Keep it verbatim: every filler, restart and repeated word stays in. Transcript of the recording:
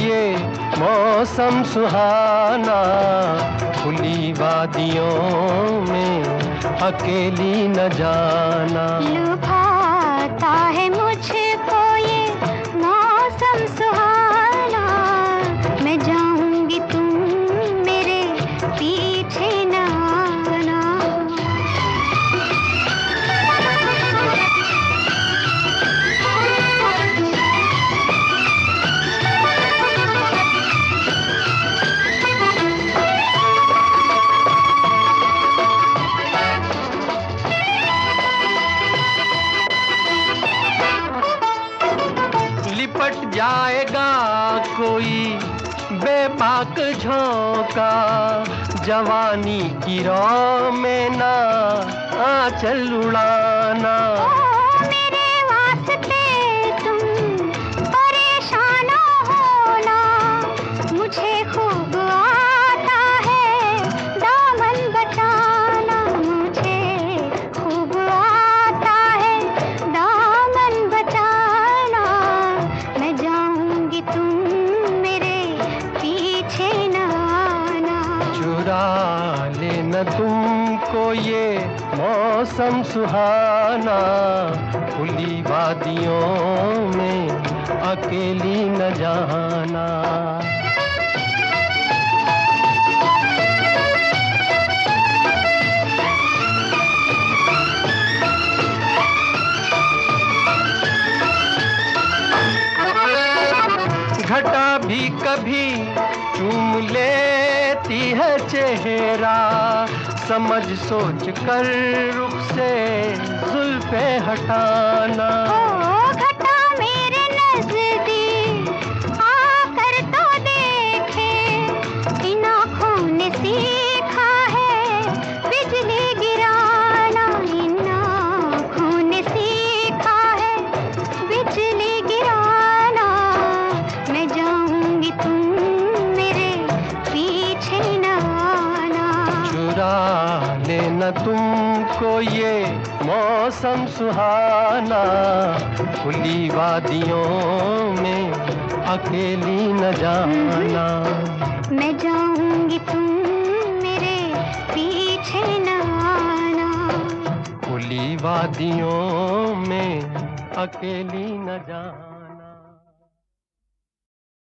ये मौसम सुहाना, खुली वादियों में अकेली न जाना। लुभाता है मुझको ये मौसम सुहाना, मैं जाऊंगी तुम मेरे पीछे न आना। लिपट जाएगा कोई बेबाक झोंका, जवानी की रौ में ना आंचल उड़ाना। ओ मेरे वास्ते तुम परेशान होना, मुझे खूब आता है दामन बचाना। मुझे खूब आता है दामन बचाना, मैं जाऊंगी तुम मेरे पीछे न आना। चुरा लेना तुमको ये मौसम सुहाना, खुली वादियों में अकेली न जाना। घटा भी कभी चूम लेती है चेहरा, समझ सोच कर रुख से जुल्फे हटाना। ओ घटा मेरे नजदीक आकर तो देखे, इन आँखों ने सीखा है बिजली गिराना। इन आँखों ने सीखा है बिजली गिराना, मैं जाऊंगी तुम मेरे पीछे न आना। चुरा लेना तुमको ये मौसम सुहाना, खुली वादियों में अकेली न जाना। मैं जाऊंगी तुम मेरे पीछे न आना। खुली वादियों में अकेली न जाना।